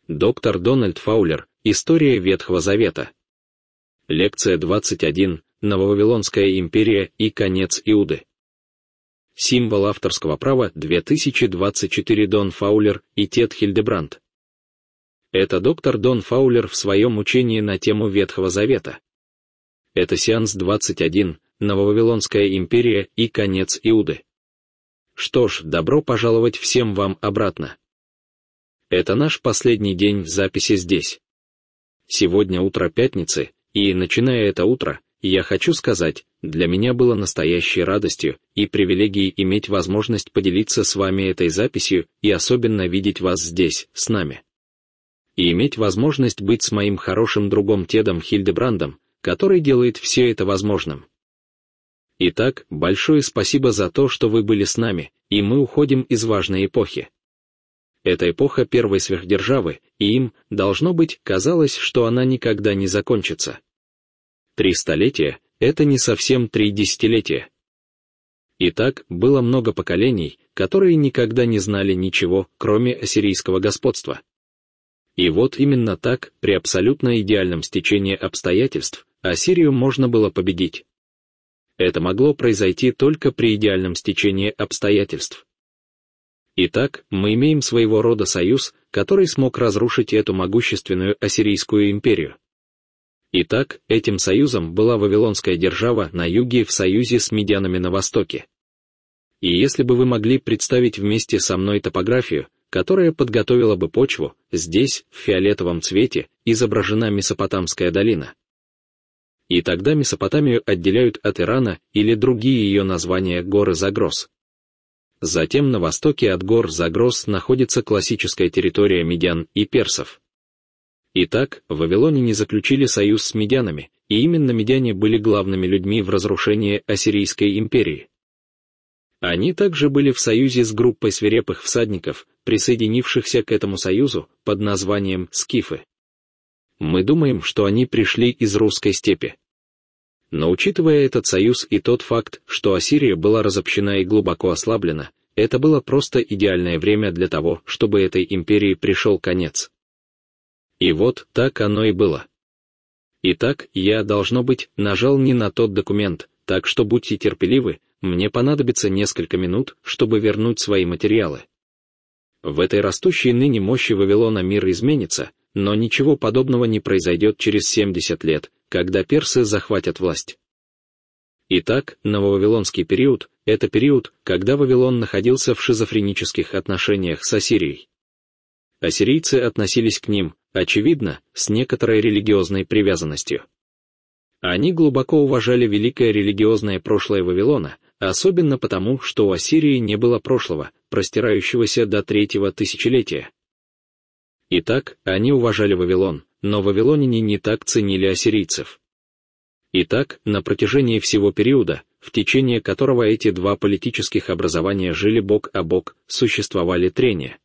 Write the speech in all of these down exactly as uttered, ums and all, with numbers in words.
Доктор Дональд Фаулер. История Ветхого Завета. Лекция двадцать один. Нововавилонская империя и конец Иуды. Символ авторского права две тысячи двадцать четыре. Дон Фаулер и Тед Хильдебранд. Это доктор Дон Фаулер в своем учении на тему Ветхого Завета. Это сеанс двадцать один. Нововавилонская империя и конец Иуды. Что ж, добро пожаловать всем вам обратно. Это наш последний день записи здесь. Сегодня утро пятницы, и, начиная это утро, я хочу сказать, для меня было настоящей радостью и привилегией иметь возможность поделиться с вами этой записью и особенно видеть вас здесь, с нами. И иметь возможность быть с моим хорошим другом Тедом Хильдебрандом, который делает все это возможным. Итак, большое спасибо за то, что вы были с нами, и мы уходим из важной эпохи. Это эпоха первой сверхдержавы, и им, должно быть, казалось, что она никогда не закончится. Три столетия — это не совсем три десятилетия. Итак, было много поколений, которые никогда не знали ничего, кроме ассирийского господства. И вот именно так, при абсолютно идеальном стечении обстоятельств, Ассирию можно было победить. Это могло произойти только при идеальном стечении обстоятельств. Итак, мы имеем своего рода союз, который смог разрушить эту могущественную ассирийскую империю. Итак, этим союзом была Вавилонская держава на юге в союзе с медианами на востоке. И если бы вы могли представить вместе со мной топографию, которая подготовила бы почву, здесь, в фиолетовом цвете, изображена Месопотамская долина. И тогда Месопотамию отделяют от Ирана или другие ее названия горы Загрос. Затем на востоке от гор Загрос находится классическая территория медиан и персов. Итак, вавилоняне заключили союз с медианами, и именно медиане были главными людьми в разрушении Ассирийской империи. Они также были в союзе с группой свирепых всадников, присоединившихся к этому союзу под названием скифы. Мы думаем, что они пришли из русской степи. Но учитывая этот союз и тот факт, что Ассирия была разобщена и глубоко ослаблена, это было просто идеальное время для того, чтобы этой империи пришел конец. И вот так оно и было. Итак, я, должно быть, нажал не на тот документ, так что будьте терпеливы, мне понадобится несколько минут, чтобы вернуть свои материалы. В этой растущей ныне мощи Вавилона мир изменится, но ничего подобного не произойдет через семьдесят лет, когда персы захватят власть. Итак, нововавилонский период — это период, когда Вавилон находился в шизофренических отношениях с Ассирией. Ассирийцы относились к ним, очевидно, с некоторой религиозной привязанностью. Они глубоко уважали великое религиозное прошлое Вавилона, особенно потому, что у Ассирии не было прошлого, простирающегося до третьего тысячелетия. Итак, они уважали Вавилон, но вавилоняне не так ценили ассирийцев. Итак, на протяжении всего периода, в течение которого эти два политических образования жили бок о бок, существовали трения.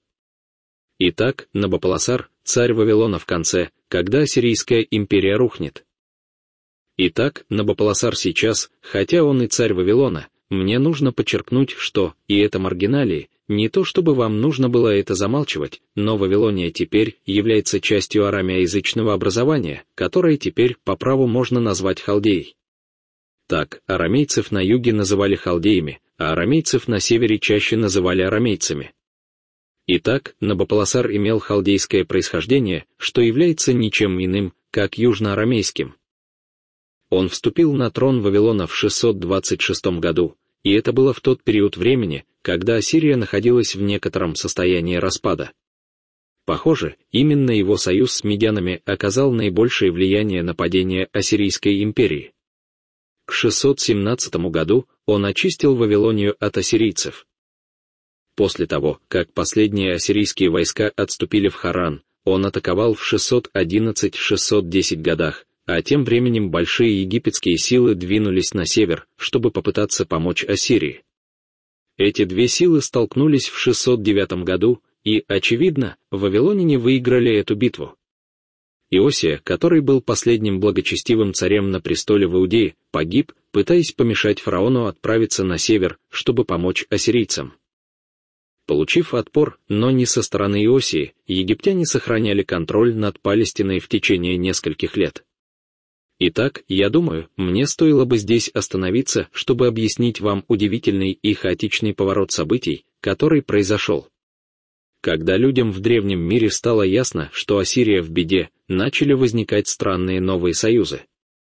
Итак, Набополосар, царь Вавилона в конце, когда Ассирийская империя рухнет. Итак, Набополосар сейчас, хотя он и царь Вавилона, мне нужно подчеркнуть, что, и это маргиналии, не то чтобы вам нужно было это замалчивать, но Вавилония теперь является частью арамеоязычного образования, которое теперь по праву можно назвать халдеей. Так, арамейцев на юге называли халдеями, а арамейцев на севере чаще называли арамейцами. Итак, Набополосар имел халдейское происхождение, что является ничем иным, как южноарамейским. Он вступил на трон Вавилона в шестьсот двадцать шестом году, и это было в тот период времени, когда Ассирия находилась в некотором состоянии распада. Похоже, именно его союз с медианами оказал наибольшее влияние на падение Ассирийской империи. К шестьсот семнадцатому году он очистил Вавилонию от ассирийцев. После того, как последние ассирийские войска отступили в Харран, он атаковал в шестьсот одиннадцатом — шестьсот десятом годах, а тем временем большие египетские силы двинулись на север, чтобы попытаться помочь Ассирии. Эти две силы столкнулись в шестьсот девятом году, и, очевидно, вавилоняне выиграли эту битву. Иосия, который был последним благочестивым царем на престоле в Иудее, погиб, пытаясь помешать фараону отправиться на север, чтобы помочь ассирийцам. Получив отпор, но не со стороны Иосии, египтяне сохраняли контроль над Палестиной в течение нескольких лет. Итак, я думаю, мне стоило бы здесь остановиться, чтобы объяснить вам удивительный и хаотичный поворот событий, который произошел. Когда людям в древнем мире стало ясно, что Ассирия в беде, начали возникать странные новые союзы.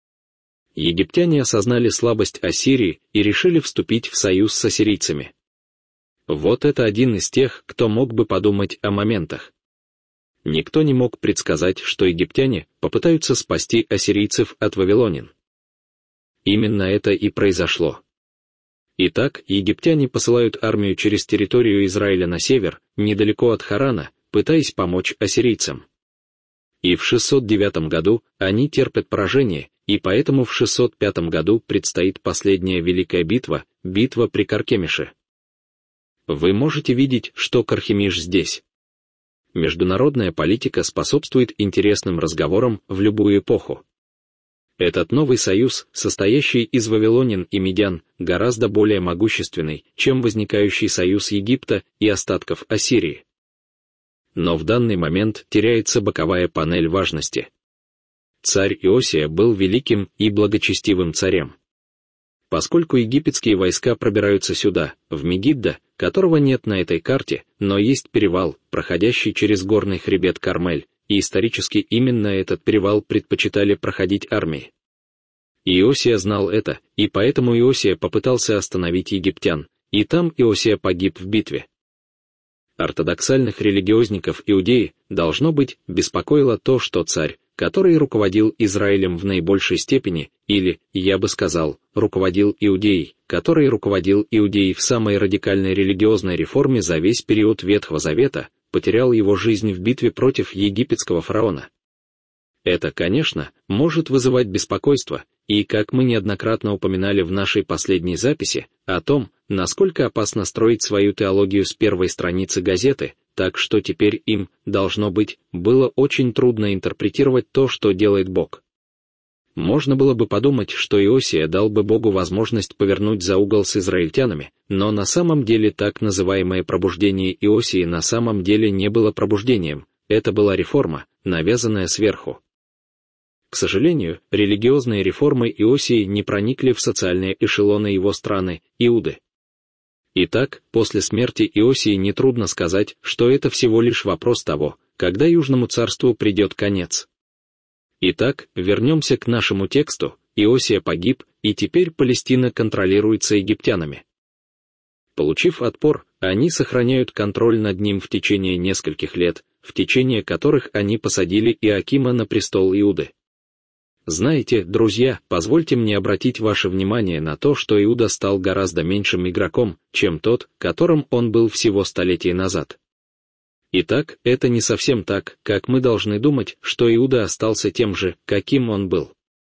Египтяне осознали слабость Ассирии и решили вступить в союз с ассирийцами. Вот это один из тех, кто мог бы подумать о моментах. Никто не мог предсказать, что египтяне попытаются спасти ассирийцев от вавилонян. Именно это и произошло. Итак, египтяне посылают армию через территорию Израиля на север, недалеко от Харана, пытаясь помочь ассирийцам. И в шестьсот девятом году они терпят поражение, и поэтому в шестьсот пятом году предстоит последняя великая битва, битва при Каркемише. Вы можете видеть, что Кархемиш здесь. Международная политика способствует интересным разговорам в любую эпоху. Этот новый союз, состоящий из вавилонян и медян, гораздо более могущественный, чем возникающий союз Египта и остатков Ассирии. Но в данный момент теряется боковая панель важности. Царь Иосия был великим и благочестивым царем. Поскольку египетские войска пробираются сюда, в Мегиддо, которого нет на этой карте, но есть перевал, проходящий через горный хребет Кармель, и исторически именно этот перевал предпочитали проходить армии. Иосия знал это, и поэтому Иосия попытался остановить египтян, и там Иосия погиб в битве. Ортодоксальных религиозников Иудеи, должно быть, беспокоило то, что царь, который руководил Израилем в наибольшей степени, или, я бы сказал, руководил Иудеей, который руководил Иудеей в самой радикальной религиозной реформе за весь период Ветхого Завета, потерял его жизнь в битве против египетского фараона. Это, конечно, может вызывать беспокойство, и, как мы неоднократно упоминали в нашей последней записи, о том, насколько опасно строить свою теологию с первой страницы газеты, так что теперь им, должно быть, было очень трудно интерпретировать то, что делает Бог. Можно было бы подумать, что Иосия дал бы Богу возможность повернуть за угол с израильтянами, но на самом деле так называемое пробуждение Иосии на самом деле не было пробуждением, это была реформа, навязанная сверху. К сожалению, религиозные реформы Иосии не проникли в социальные эшелоны его страны, Иуды. Итак, после смерти Иосии нетрудно сказать, что это всего лишь вопрос того, когда Южному царству придет конец. Итак, вернемся к нашему тексту. Иосия погиб, и теперь Палестина контролируется египтянами. Получив отпор, они сохраняют контроль над ним в течение нескольких лет, в течение которых они посадили Иоакима на престол Иуды. Знаете, друзья, позвольте мне обратить ваше внимание на то, что Иуда стал гораздо меньшим игроком, чем тот, которым он был всего столетия назад. Итак, это не совсем так, как мы должны думать, что Иуда остался тем же, каким он был.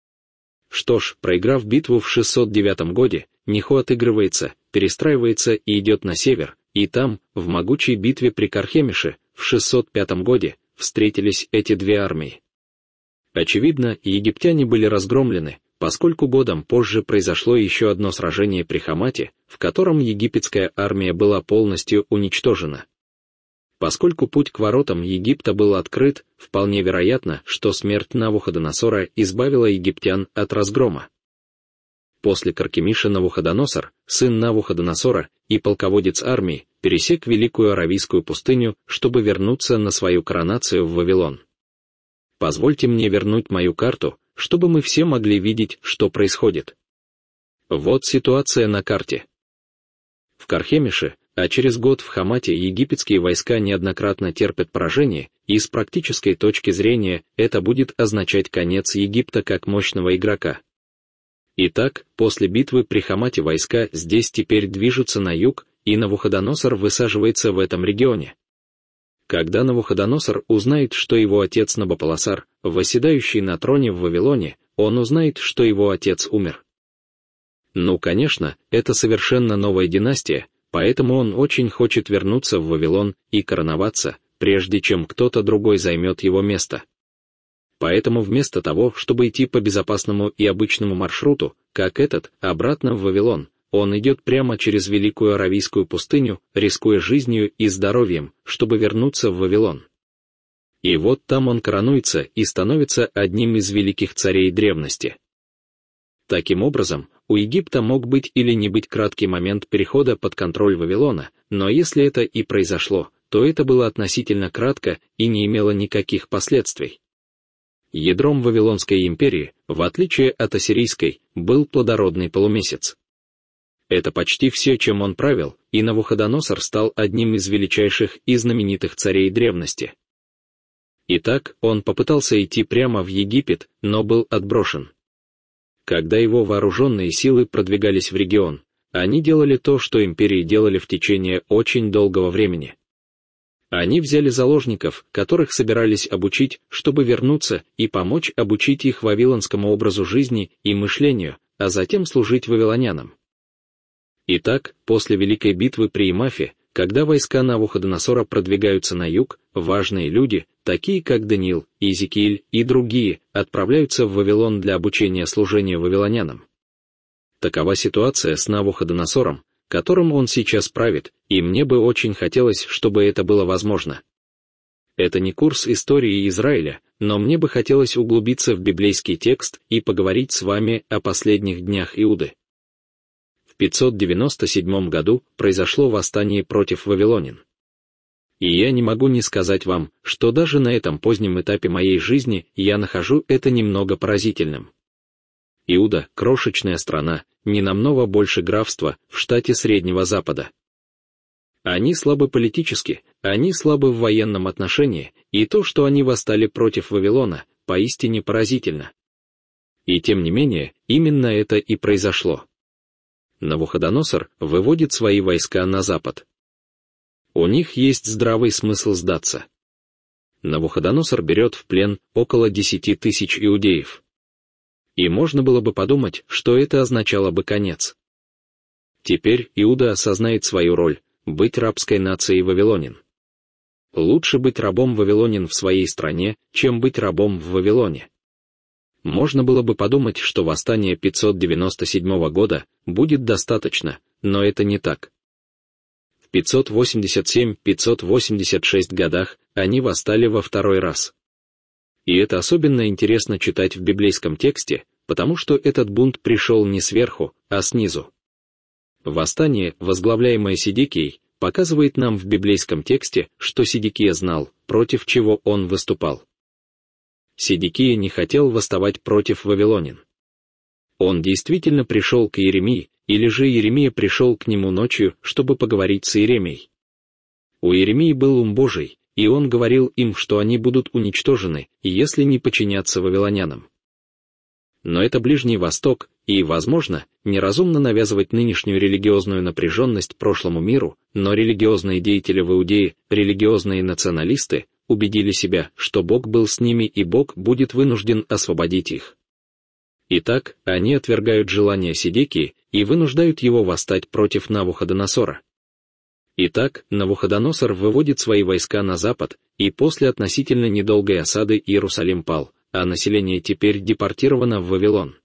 Что ж, проиграв битву в шестьсот девятом году, Неху отыгрывается, перестраивается и идет на север, и там, в могучей битве при Кархемише, в шестьсот пятом году, встретились эти две армии. Очевидно, египтяне были разгромлены, поскольку годом позже произошло еще одно сражение при Хамате, в котором египетская армия была полностью уничтожена. Поскольку путь к воротам Египта был открыт, вполне вероятно, что смерть Навуходоносора избавила египтян от разгрома. После Каркемиша Навуходоносор, сын Навуходоносора и полководец армии, пересек Великую Аравийскую пустыню, чтобы вернуться на свою коронацию в Вавилон. Позвольте мне вернуть мою карту, чтобы мы все могли видеть, что происходит. Вот ситуация на карте. В Кархемише, а через год в Хамате египетские войска неоднократно терпят поражение, и с практической точки зрения это будет означать конец Египта как мощного игрока. Итак, после битвы при Хамате войска здесь теперь движутся на юг, и Навуходоносор высаживается в этом регионе. Когда Навуходоносор узнает, что его отец Набополосар, восседающий на троне в Вавилоне, он узнает, что его отец умер. Ну, конечно, это совершенно новая династия, поэтому он очень хочет вернуться в Вавилон и короноваться, прежде чем кто-то другой займет его место. Поэтому вместо того, чтобы идти по безопасному и обычному маршруту, как этот, обратно в Вавилон, он идет прямо через Великую Аравийскую пустыню, рискуя жизнью и здоровьем, чтобы вернуться в Вавилон. И вот там он коронуется и становится одним из великих царей древности. Таким образом, у Египта мог быть или не быть краткий момент перехода под контроль Вавилона, но если это и произошло, то это было относительно кратко и не имело никаких последствий. Ядром Вавилонской империи, в отличие от ассирийской, был плодородный полумесяц. Это почти все, чем он правил, и Навуходоносор стал одним из величайших и знаменитых царей древности. Итак, он попытался идти прямо в Египет, но был отброшен. Когда его вооруженные силы продвигались в регион, они делали то, что империи делали в течение очень долгого времени. Они взяли заложников, которых собирались обучить, чтобы вернуться и помочь обучить их вавилонскому образу жизни и мышлению, а затем служить вавилонянам. Итак, после Великой битвы при Имафе, когда войска Навуходоносора продвигаются на юг, важные люди, такие как Даниил, Иезекииль и другие, отправляются в Вавилон для обучения служению вавилонянам. Такова ситуация с Навуходоносором, которым он сейчас правит, и мне бы очень хотелось, чтобы это было возможно. Это не курс истории Израиля, но мне бы хотелось углубиться в библейский текст и поговорить с вами о последних днях Иуды. В пятьсот девяносто седьмом году произошло восстание против вавилонян. И я не могу не сказать вам, что даже на этом позднем этапе моей жизни я нахожу это немного поразительным. Иуда — крошечная страна, не намного больше графства в штате Среднего Запада. Они слабы политически, они слабы в военном отношении, и то, что они восстали против Вавилона, поистине поразительно. И тем не менее, именно это и произошло. Навуходоносор выводит свои войска на запад. У них есть здравый смысл сдаться. Навуходоносор берет в плен около десяти тысяч иудеев. И можно было бы подумать, что это означало бы конец. Теперь Иуда осознает свою роль — быть рабской нацией вавилонин. Лучше быть рабом вавилонин в своей стране, чем быть рабом в Вавилоне. Можно было бы подумать, что восстание пятьсот девяносто седьмого года будет достаточно, но это не так. В пятьсот восемьдесят семь — пятьсот восемьдесят шесть годах они восстали во второй раз. И это особенно интересно читать в библейском тексте, потому что этот бунт пришел не сверху, а снизу. Восстание, возглавляемое Седекией, показывает нам в библейском тексте, что Седекия знал, против чего он выступал. Седекия не хотел восставать против вавилонин. Он действительно пришел к Иеремии, или же Иеремия пришел к нему ночью, чтобы поговорить с Иеремией. У Иеремии был ум Божий, и он говорил им, что они будут уничтожены, если не подчинятся вавилонянам. Но это Ближний Восток, и, возможно, неразумно навязывать нынешнюю религиозную напряженность прошлому миру, но религиозные деятели в Иудее, религиозные националисты, убедили себя, что Бог был с ними и Бог будет вынужден освободить их. Итак, они отвергают желание Седекии и вынуждают его восстать против Навуходоносора. Итак, Навуходоносор выводит свои войска на запад, и после относительно недолгой осады Иерусалим пал, а население теперь депортировано в Вавилон.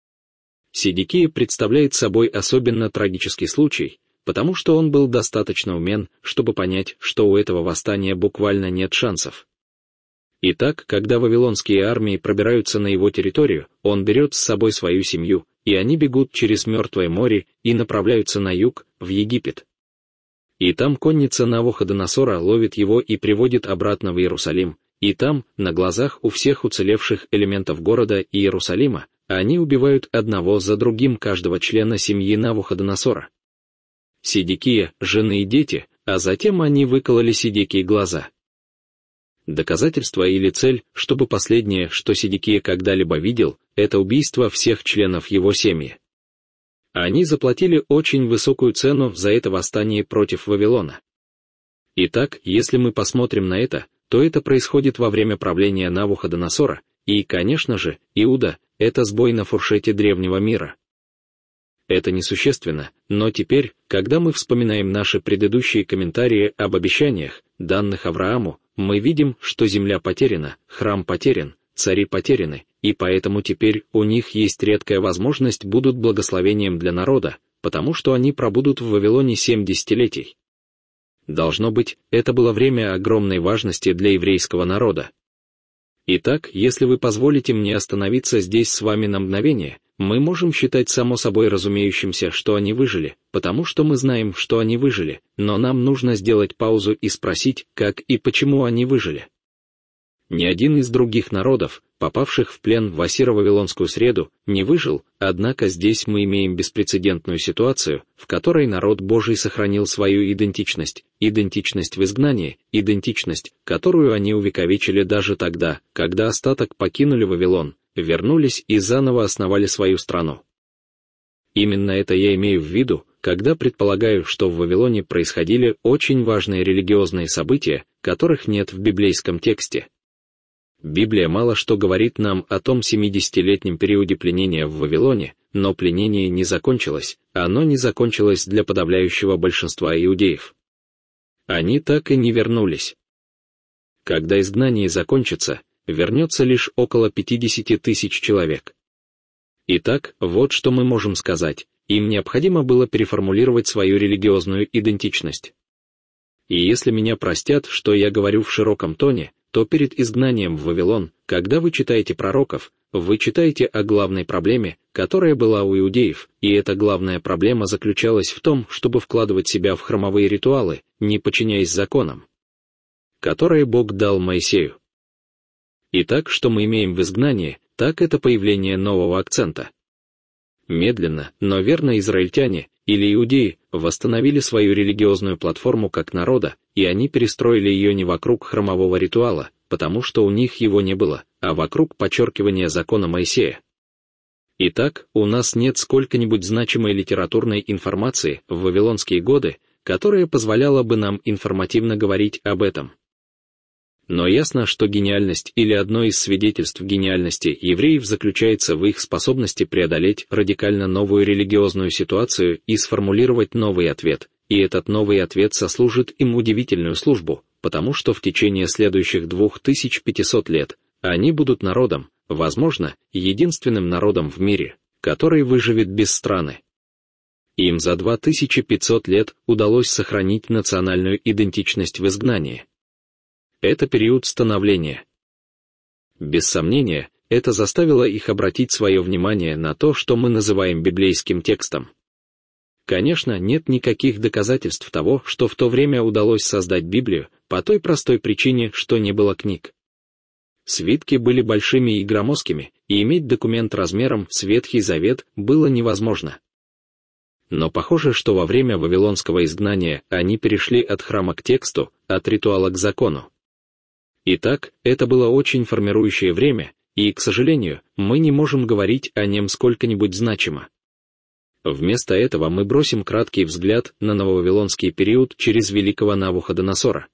Седекия представляет собой особенно трагический случай, потому что он был достаточно умен, чтобы понять, что у этого восстания буквально нет шансов. Итак, когда вавилонские армии пробираются на его территорию, он берет с собой свою семью, и они бегут через Мертвое море и направляются на юг, в Египет. И там конница Навуходоносора ловит его и приводит обратно в Иерусалим, и там, на глазах у всех уцелевших элементов города и Иерусалима, они убивают одного за другим каждого члена семьи Навуходоносора. Седекия, жены и дети, а затем они выкололи Седекии глаза. Доказательство или цель, чтобы последнее, что Седекия когда-либо видел, это убийство всех членов его семьи. Они заплатили очень высокую цену за это восстание против Вавилона. Итак, если мы посмотрим на это, то это происходит во время правления Навуходоносора, и, конечно же, Иуда — это сбой на фуршете древнего мира. Это несущественно, но теперь, когда мы вспоминаем наши предыдущие комментарии об обещаниях, данных Аврааму, мы видим, что земля потеряна, храм потерян, цари потеряны, и поэтому теперь у них есть редкая возможность будут благословением для народа, потому что они пробудут в Вавилоне семь десятилетий. Должно быть, это было время огромной важности для еврейского народа. Итак, если вы позволите мне остановиться здесь с вами на мгновение, мы можем считать само собой разумеющимся, что они выжили, потому что мы знаем, что они выжили, но нам нужно сделать паузу и спросить, как и почему они выжили. Ни один из других народов, попавших в плен в ассиро-вавилонскую среду, не выжил, однако здесь мы имеем беспрецедентную ситуацию, в которой народ Божий сохранил свою идентичность, идентичность в изгнании, идентичность, которую они увековечили даже тогда, когда остаток покинули Вавилон, вернулись и заново основали свою страну. Именно это я имею в виду, когда предполагаю, что в Вавилоне происходили очень важные религиозные события, которых нет в библейском тексте. Библия мало что говорит нам о том семидесятилетнем периоде пленения в Вавилоне, но пленение не закончилось, оно не закончилось для подавляющего большинства иудеев. Они так и не вернулись. Когда изгнание закончится, вернется лишь около пятьдесят тысяч человек. Итак, вот что мы можем сказать: им необходимо было переформулировать свою религиозную идентичность. И если меня простят, что я говорю в широком тоне, то перед изгнанием в Вавилон, когда вы читаете пророков, вы читаете о главной проблеме, которая была у иудеев, и эта главная проблема заключалась в том, чтобы вкладывать себя в храмовые ритуалы, не подчиняясь законам, которые Бог дал Моисею. Итак, что мы имеем в изгнании, так это появление нового акцента. Медленно, но верно израильтяне, или иудеи, восстановили свою религиозную платформу как народа, и они перестроили ее не вокруг храмового ритуала, потому что у них его не было, а вокруг подчеркивания закона Моисея. Итак, у нас нет сколько-нибудь значимой литературной информации в вавилонские годы, которая позволяла бы нам информативно говорить об этом. Но ясно, что гениальность или одно из свидетельств гениальности евреев заключается в их способности преодолеть радикально новую религиозную ситуацию и сформулировать новый ответ, и этот новый ответ сослужит им удивительную службу, потому что в течение следующих двух тысяч пятисот лет они будут народом, возможно, единственным народом в мире, который выживет без страны. Им за две тысячи пятьсот лет удалось сохранить национальную идентичность в изгнании. Это период становления. Без сомнения, это заставило их обратить свое внимание на то, что мы называем библейским текстом. Конечно, нет никаких доказательств того, что в то время удалось создать Библию, по той простой причине, что не было книг. Свитки были большими и громоздкими, и иметь документ размером с Ветхий Завет было невозможно. Но похоже, что во время вавилонского изгнания они перешли от храма к тексту, от ритуала к закону. Итак, это было очень формирующее время, и, к сожалению, мы не можем говорить о нем сколько-нибудь значимо. Вместо этого мы бросим краткий взгляд на нововавилонский период через великого Навуходоносора.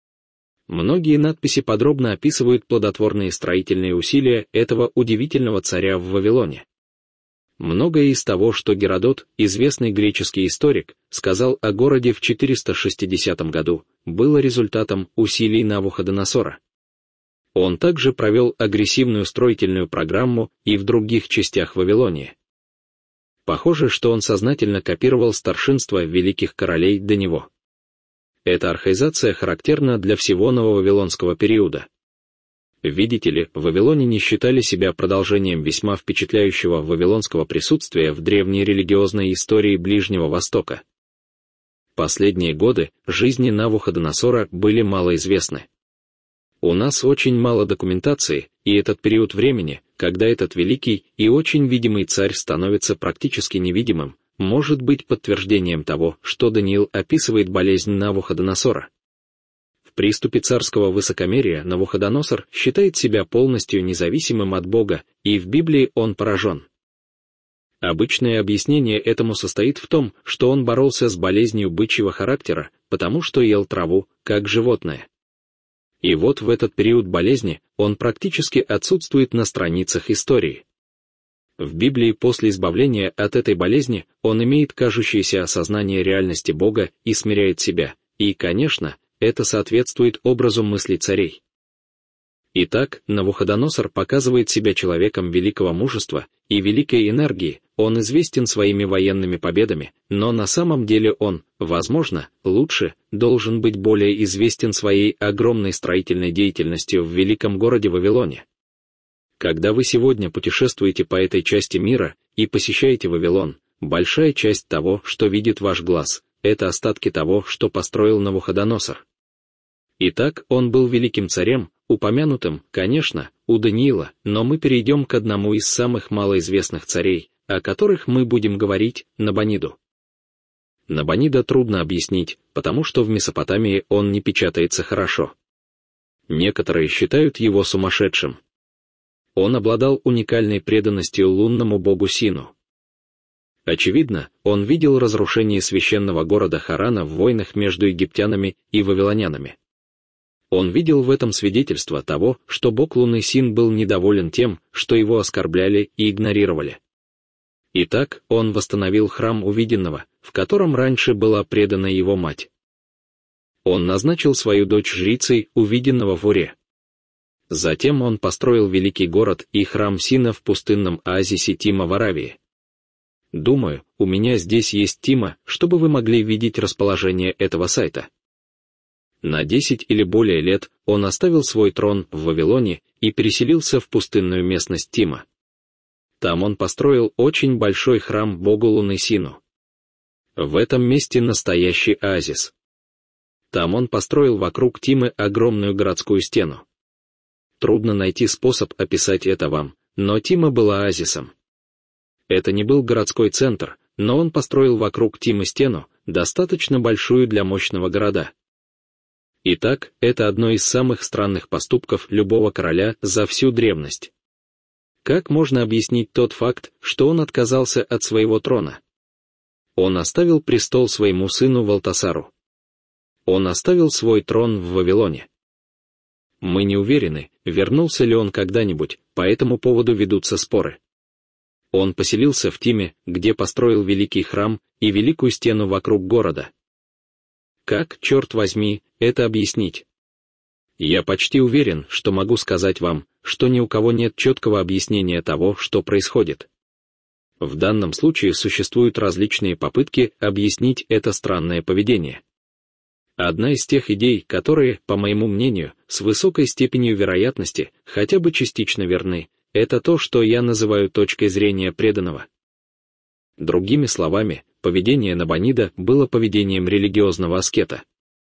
Многие надписи подробно описывают плодотворные строительные усилия этого удивительного царя в Вавилоне. Многое из того, что Геродот, известный греческий историк, сказал о городе в четыреста шестидесятом году, было результатом усилий Навуходоносора. Он также провел агрессивную строительную программу и в других частях Вавилонии. Похоже, что он сознательно копировал старшинство великих королей до него. Эта архаизация характерна для всего нововавилонского периода. Видите ли, вавилоняне считали себя продолжением весьма впечатляющего вавилонского присутствия в древней религиозной истории Ближнего Востока. Последние годы жизни Навуходоносора были малоизвестны. У нас очень мало документации, и этот период времени, когда этот великий и очень видимый царь становится практически невидимым, может быть подтверждением того, что Даниил описывает болезнь Навуходоносора. В приступе царского высокомерия Навуходоносор считает себя полностью независимым от Бога, и в Библии он поражен. Обычное объяснение этому состоит в том, что он боролся с болезнью бычьего характера, потому что ел траву, как животное. И вот в этот период болезни он практически отсутствует на страницах истории. В Библии после избавления от этой болезни он имеет кажущееся осознание реальности Бога и смиряет себя, и, конечно, это соответствует образу мыслей царей. Итак, Навуходоносор показывает себя человеком великого мужества и великой энергии, он известен своими военными победами, но на самом деле он, возможно, лучше, должен быть более известен своей огромной строительной деятельностью в великом городе Вавилоне. Когда вы сегодня путешествуете по этой части мира и посещаете Вавилон, большая часть того, что видит ваш глаз, это остатки того, что построил Навуходоносор. Итак, он был великим царем, упомянутым, конечно, у Даниила, но мы перейдем к одному из самых малоизвестных царей, о которых мы будем говорить, Набониду. Набонида трудно объяснить, потому что в Месопотамии он не печатается хорошо. Некоторые считают его сумасшедшим. Он обладал уникальной преданностью лунному богу Сину. Очевидно, он видел разрушение священного города Харана в войнах между египтянами и вавилонянами. Он видел в этом свидетельство того, что бог Луны Син был недоволен тем, что его оскорбляли и игнорировали. Итак, он восстановил храм увиденного, в котором раньше была предана его мать. Он назначил свою дочь жрицей увиденного в Уре. Затем он построил великий город и храм Сина в пустынном оазисе Тима в Аравии. Думаю, у меня здесь есть Тима, чтобы вы могли видеть расположение этого сайта. На десять или более лет он оставил свой трон в Вавилоне и переселился в пустынную местность Тима. Там он построил очень большой храм богу Луны Сину. В этом месте настоящий оазис. Там он построил вокруг Тимы огромную городскую стену. Трудно найти способ описать это вам, но Тима была оазисом. Это не был городской центр, но он построил вокруг Тимы стену, достаточно большую для мощного города. Итак, это одно из самых странных поступков любого короля за всю древность. Как можно объяснить тот факт, что он отказался от своего трона? Он оставил престол своему сыну Валтасару. Он оставил свой трон в Вавилоне. Мы не уверены, вернулся ли он когда-нибудь, по этому поводу ведутся споры. Он поселился в Тиме, где построил великий храм и великую стену вокруг города. Как, черт возьми, это объяснить? Я почти уверен, что могу сказать вам, что ни у кого нет четкого объяснения того, что происходит. В данном случае существуют различные попытки объяснить это странное поведение. Одна из тех идей, которые, по моему мнению, с высокой степенью вероятности, хотя бы частично верны, это то, что я называю точкой зрения преданного. Другими словами, поведение Набонида было поведением религиозного аскета.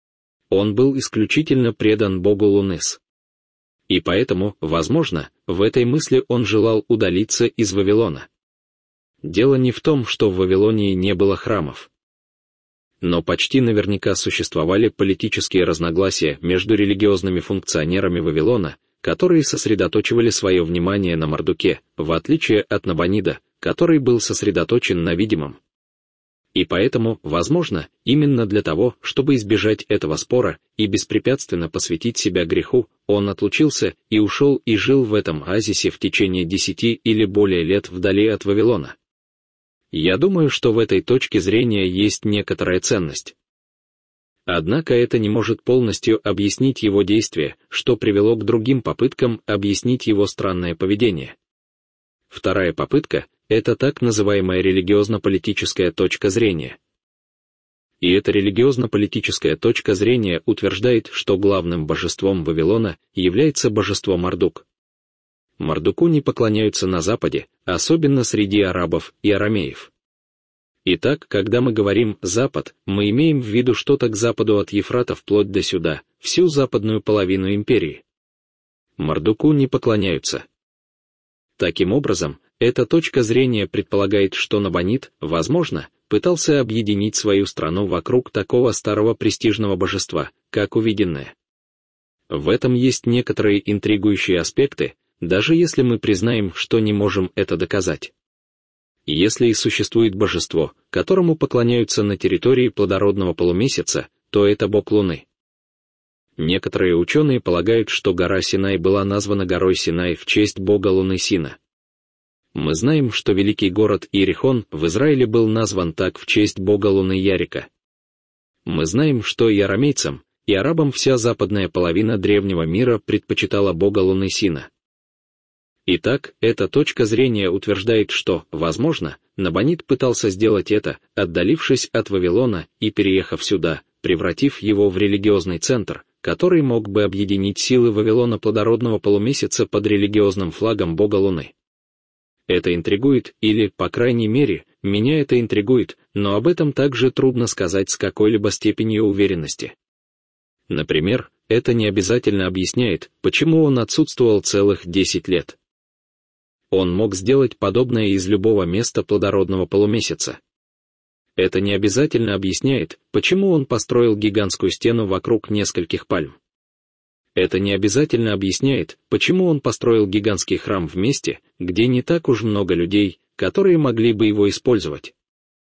Он был исключительно предан богу Луныс. И поэтому, возможно, в этой мысли он желал удалиться из Вавилона. Дело не в том, что в Вавилонии не было храмов. Но почти наверняка существовали политические разногласия между религиозными функционерами Вавилона, которые сосредоточивали свое внимание на Мардуке, в отличие от Набонида, который был сосредоточен на видимом. И поэтому, возможно, именно для того, чтобы избежать этого спора и беспрепятственно посвятить себя греху, он отлучился и ушел и жил в этом оазисе в течение десяти или более лет вдали от Вавилона. Я думаю, что в этой точке зрения есть некоторая ценность. Однако это не может полностью объяснить его действия, что привело к другим попыткам объяснить его странное поведение. Вторая попытка — это так называемая религиозно-политическая точка зрения. И эта религиозно-политическая точка зрения утверждает, что главным божеством Вавилона является божество Мардук. Мардуку не поклоняются на Западе, особенно среди арабов и арамеев. Итак, когда мы говорим «Запад», мы имеем в виду что-то к западу от Ефрата вплоть до сюда, всю западную половину империи. Мардуку не поклоняются. Таким образом, эта точка зрения предполагает, что Набонид, возможно, пытался объединить свою страну вокруг такого старого престижного божества, как увиденное. В этом есть некоторые интригующие аспекты, даже если мы признаем, что не можем это доказать. Если и существует божество, которому поклоняются на территории плодородного полумесяца, то это бог Луны. Некоторые ученые полагают, что гора Синай была названа горой Синай в честь бога Луны Сина. Мы знаем, что великий город Иерихон в Израиле был назван так в честь бога Луны Ярика. Мы знаем, что и арамейцам, и арабам вся западная половина древнего мира предпочитала бога Луны Сина. Итак, эта точка зрения утверждает, что, возможно, Набонид пытался сделать это, отдалившись от Вавилона и переехав сюда, превратив его в религиозный центр, который мог бы объединить силы Вавилона плодородного полумесяца под религиозным флагом бога Луны. Это интригует, или, по крайней мере, меня это интригует, но об этом также трудно сказать с какой-либо степенью уверенности. Например, это не обязательно объясняет, почему он отсутствовал целых десять лет. Он мог сделать подобное из любого места плодородного полумесяца. Это не обязательно объясняет, почему он построил гигантскую стену вокруг нескольких пальм. Это не обязательно объясняет, почему он построил гигантский храм в месте, где не так уж много людей, которые могли бы его использовать.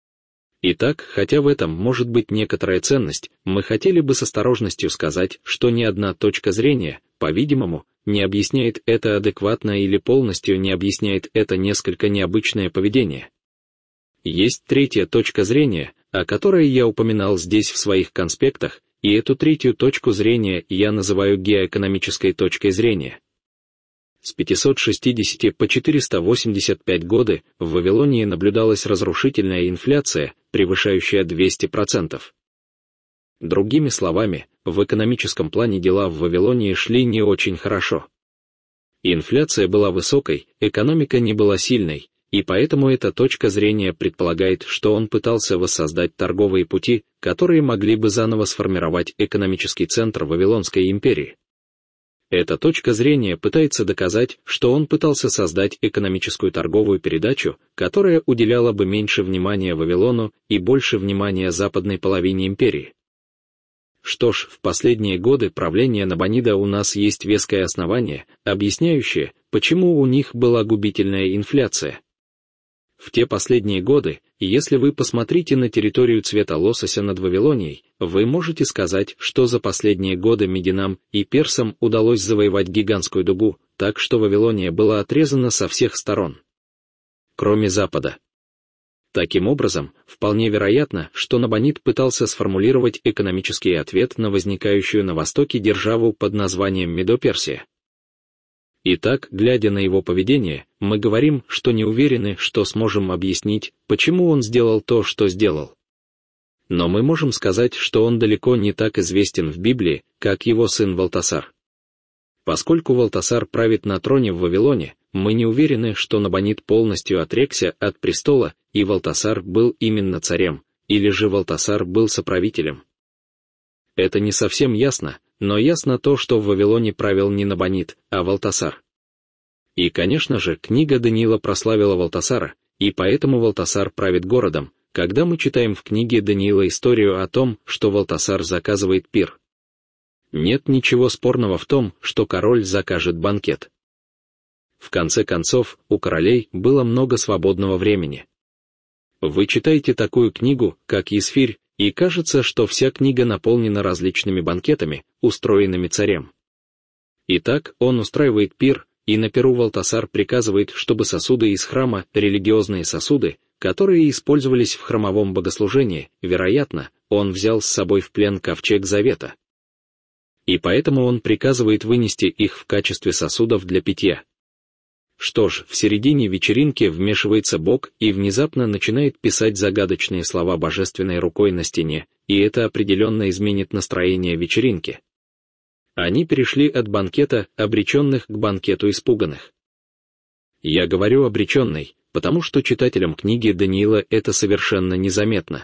Итак, хотя в этом может быть некоторая ценность, мы хотели бы с осторожностью сказать, что ни одна точка зрения, по-видимому, не объясняет это адекватно или полностью не объясняет это несколько необычное поведение. Есть третья точка зрения, о которой я упоминал здесь в своих конспектах, и эту третью точку зрения я называю геоэкономической точкой зрения. С пятисот шестидесяти по четыреста восемьдесят пять годы в Вавилонии наблюдалась разрушительная инфляция, превышающая двести процентов. Другими словами, в экономическом плане дела в Вавилонии шли не очень хорошо. Инфляция была высокой, экономика не была сильной, и поэтому эта точка зрения предполагает, что он пытался воссоздать торговые пути, которые могли бы заново сформировать экономический центр Вавилонской империи. Эта точка зрения пытается доказать, что он пытался создать экономическую торговую передачу, которая уделяла бы меньше внимания Вавилону и больше внимания западной половине империи. Что ж, в последние годы правления Набонида у нас есть веское основание, объясняющее, почему у них была губительная инфляция. В те последние годы, если вы посмотрите на территорию цвета лосося над Вавилонией, вы можете сказать, что за последние годы Мединам и Персам удалось завоевать гигантскую дугу, так что Вавилония была отрезана со всех сторон, кроме Запада. Таким образом, вполне вероятно, что Набонид пытался сформулировать экономический ответ на возникающую на Востоке державу под названием Медо-Персия. Итак, глядя на его поведение, мы говорим, что не уверены, что сможем объяснить, почему он сделал то, что сделал. Но мы можем сказать, что он далеко не так известен в Библии, как его сын Валтасар. Поскольку Валтасар правит на троне в Вавилоне, мы не уверены, что Набонид полностью отрекся от престола, и Валтасар был именно царем, или же Валтасар был соправителем. Это не совсем ясно, но ясно то, что в Вавилоне правил не Набонид, а Валтасар. И, конечно же, книга Даниила прославила Валтасара, и поэтому Валтасар правит городом, когда мы читаем в книге Даниила историю о том, что Валтасар заказывает пир. Нет ничего спорного в том, что король закажет банкет. В конце концов, у королей было много свободного времени. Вы читаете такую книгу, как Есфирь, и кажется, что вся книга наполнена различными банкетами, устроенными царем. Итак, он устраивает пир, и на пиру Валтасар приказывает, чтобы сосуды из храма, религиозные сосуды, которые использовались в храмовом богослужении, вероятно, он взял с собой в плен ковчег Завета. И поэтому он приказывает вынести их в качестве сосудов для питья. Что ж, в середине вечеринки вмешивается Бог и внезапно начинает писать загадочные слова божественной рукой на стене, и это определенно изменит настроение вечеринки. Они перешли от банкета обреченных к банкету испуганных. Я говорю обреченный, потому что читателям книги Даниила это совершенно незаметно.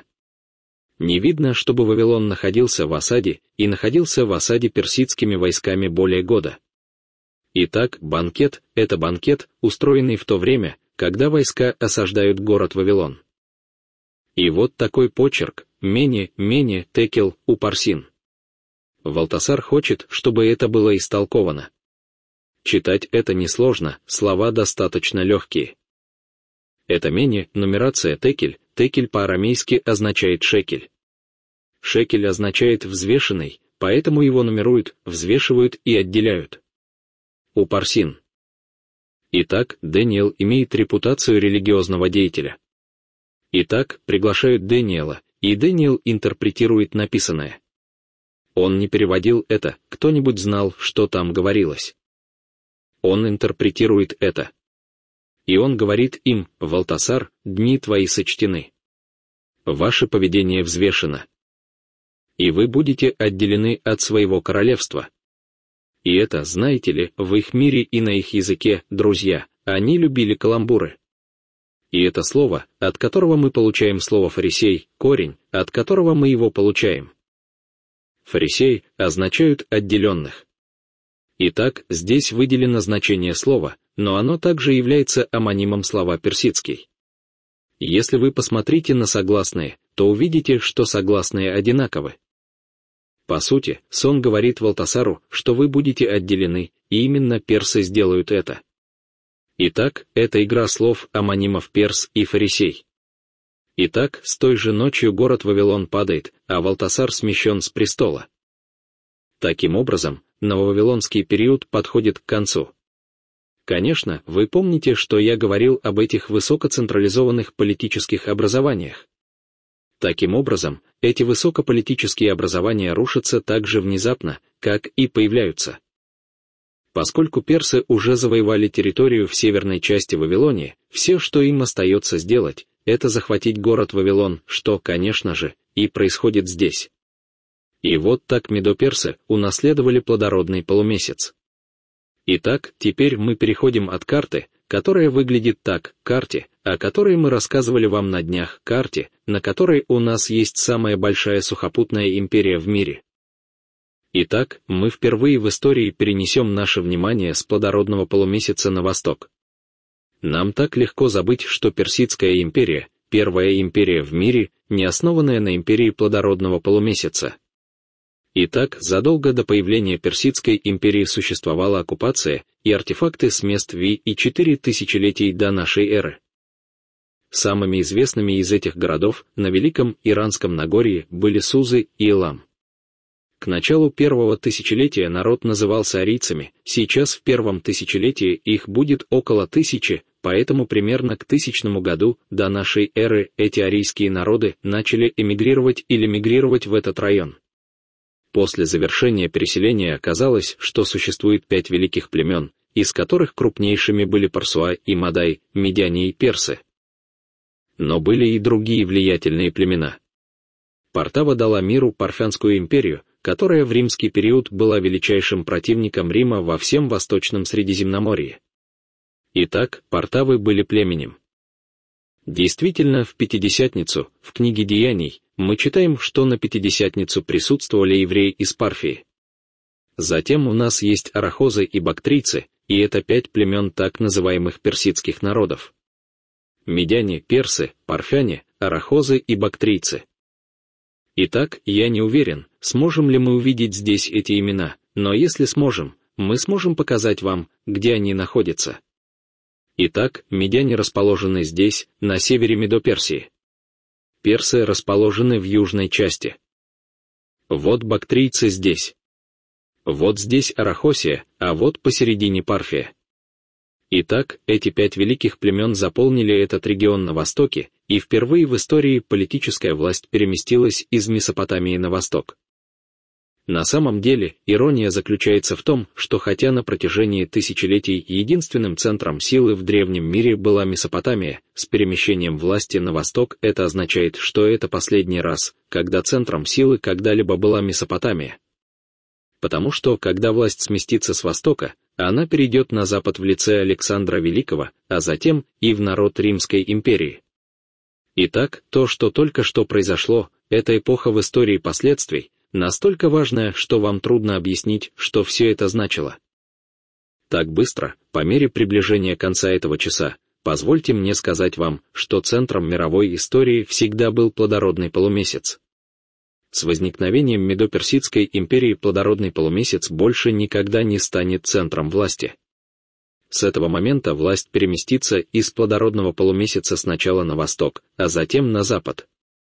Не видно, чтобы Вавилон находился в осаде, и находился в осаде персидскими войсками более года. Итак, банкет — это банкет, устроенный в то время, когда войска осаждают город Вавилон. И вот такой почерк: «Мене, мене, текел, упарсин». Валтасар хочет, чтобы это было истолковано. Читать это несложно, слова достаточно легкие. Это мене, нумерация текель, текель по-арамейски означает шекель. Шекель означает «взвешенный», поэтому его нумеруют, взвешивают и отделяют. Упарсин. Итак, Даниил имеет репутацию религиозного деятеля. Итак, приглашают Даниила, и Даниил интерпретирует написанное. Он не переводил это, кто-нибудь знал, что там говорилось. Он интерпретирует это. И он говорит им: «Валтасар, дни твои сочтены. Ваше поведение взвешено. И вы будете отделены от своего королевства». И это, знаете ли, в их мире и на их языке, друзья, они любили каламбуры. И это слово, от которого мы получаем слово «фарисей», корень, от которого мы его получаем. Фарисей означают «отделенных». Итак, здесь выделено значение слова, но оно также является омонимом слова персидский. Если вы посмотрите на согласные, то увидите, что согласные одинаковы. По сути, сон говорит Валтасару, что вы будете отделены, и именно персы сделают это. Итак, это игра слов омонимов перс и фарисей. Итак, с той же ночью город Вавилон падает, а Валтасар смещен с престола. Таким образом, нововавилонский период подходит к концу. Конечно, вы помните, что я говорил об этих высокоцентрализованных политических образованиях. Таким образом, эти высокополитические образования рушатся так же внезапно, как и появляются. Поскольку персы уже завоевали территорию в северной части Вавилонии, все, что им остается сделать, это захватить город Вавилон, что, конечно же, и происходит здесь. И вот так медоперсы унаследовали плодородный полумесяц. Итак, теперь мы переходим от карты, которая выглядит так, карте, о которой мы рассказывали вам на днях, карте, на которой у нас есть самая большая сухопутная империя в мире. Итак, мы впервые в истории перенесем наше внимание с плодородного полумесяца на восток. Нам так легко забыть, что Персидская империя, первая империя в мире, не основанная на империи плодородного полумесяца. Итак, задолго до появления Персидской империи существовала оккупация и артефакты с мест Ви и четыре тысячелетий до нашей эры. Самыми известными из этих городов на Великом Иранском Нагорье были Сузы и Элам. К началу первого тысячелетия народ назывался арийцами, сейчас в первом тысячелетии их будет около тысячи, поэтому примерно к тысячному году до нашей эры эти арийские народы начали эмигрировать или мигрировать в этот район. После завершения переселения оказалось, что существует пять великих племен, из которых крупнейшими были Парсуа и Мадай, медяне и персы. Но были и другие влиятельные племена. Портава дала миру Парфянскую империю, которая в римский период была величайшим противником Рима во всем Восточном Средиземноморье. Итак, Портавы были племенем. Действительно, в Пятидесятницу, в книге Деяний, мы читаем, что на Пятидесятницу присутствовали евреи из Парфии. Затем у нас есть арахозы и бактрийцы, и это пять племен так называемых персидских народов. Медяне, персы, парфяне, арахозы и бактрийцы. Итак, я не уверен, сможем ли мы увидеть здесь эти имена, но если сможем, мы сможем показать вам, где они находятся. Итак, медяне расположены здесь, на севере Медоперсии. Персы расположены в южной части. Вот бактрийцы здесь. Вот здесь Арахосия, а вот посередине Парфия. Итак, эти пять великих племен заполнили этот регион на востоке, и впервые в истории политическая власть переместилась из Месопотамии на восток. На самом деле, ирония заключается в том, что хотя на протяжении тысячелетий единственным центром силы в древнем мире была Месопотамия, с перемещением власти на восток это означает, что это последний раз, когда центром силы когда-либо была Месопотамия. Потому что, когда власть сместится с востока, она перейдет на запад в лице Александра Великого, а затем и в народ Римской империи. Итак, то, что только что произошло, это эпоха в истории последствий, настолько важная, что вам трудно объяснить, что все это значило. Так быстро, по мере приближения конца этого часа, позвольте мне сказать вам, что центром мировой истории всегда был плодородный полумесяц. С возникновением Медоперсидской империи плодородный полумесяц больше никогда не станет центром власти. С этого момента власть переместится из плодородного полумесяца сначала на восток, а затем на запад.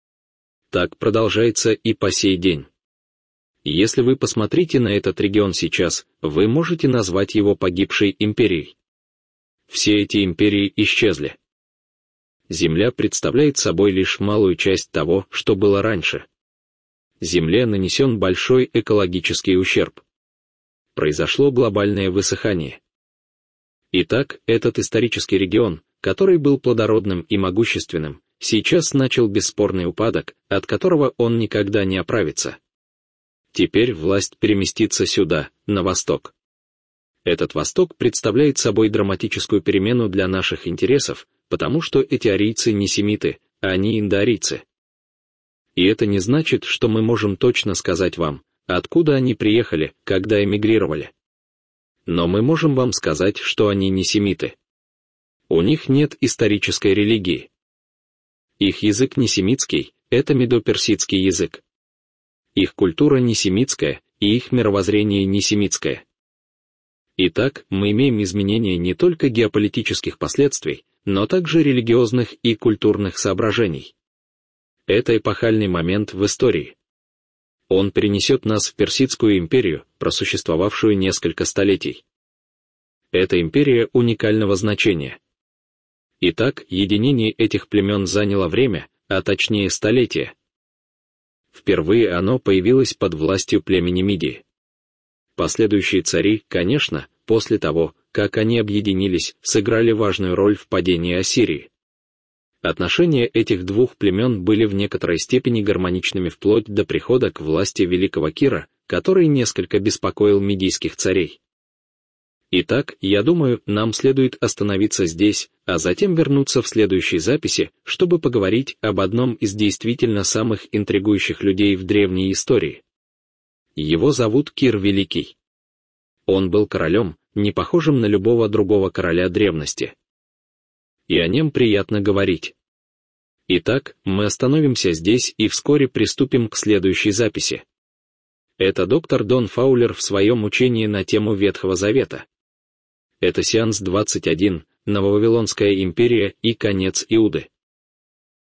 Так продолжается и по сей день. Если вы посмотрите на этот регион сейчас, вы можете назвать его погибшей империей. Все эти империи исчезли. Земля представляет собой лишь малую часть того, что было раньше. Земле нанесен большой экологический ущерб. Произошло глобальное высыхание. Итак, этот исторический регион, который был плодородным и могущественным, сейчас начал бесспорный упадок, от которого он никогда не оправится. Теперь власть переместится сюда, на восток. Этот восток представляет собой драматическую перемену для наших интересов, потому что эти арийцы не семиты, а они индоарийцы. И это не значит, что мы можем точно сказать вам, откуда они приехали, когда эмигрировали. Но мы можем вам сказать, что они не семиты. У них нет исторической религии. Их язык не семитский, это медоперсидский язык. Их культура не семитская, и их мировоззрение не семитское. Итак, мы имеем изменения не только геополитических последствий, но также религиозных и культурных соображений. Это эпохальный момент в истории. Он перенесет нас в Персидскую империю, просуществовавшую несколько столетий. Эта империя уникального значения. Итак, единение этих племен заняло время, а точнее столетия. Впервые оно появилось под властью племени Мидии. Последующие цари, конечно, после того, как они объединились, сыграли важную роль в падении Ассирии. Отношения этих двух племен были в некоторой степени гармоничными вплоть до прихода к власти великого Кира, который несколько беспокоил мидийских царей. Итак, я думаю, нам следует остановиться здесь, а затем вернуться в следующей записи, чтобы поговорить об одном из действительно самых интригующих людей в древней истории. Его зовут Кир Великий. Он был королем, не похожим на любого другого короля древности. И о нем приятно говорить. Итак, мы остановимся здесь и вскоре приступим к следующей записи. Это доктор Дон Фаулер в своем учении на тему Ветхого Завета. Это сеанс двадцать один, Нововавилонская империя и конец Иуды.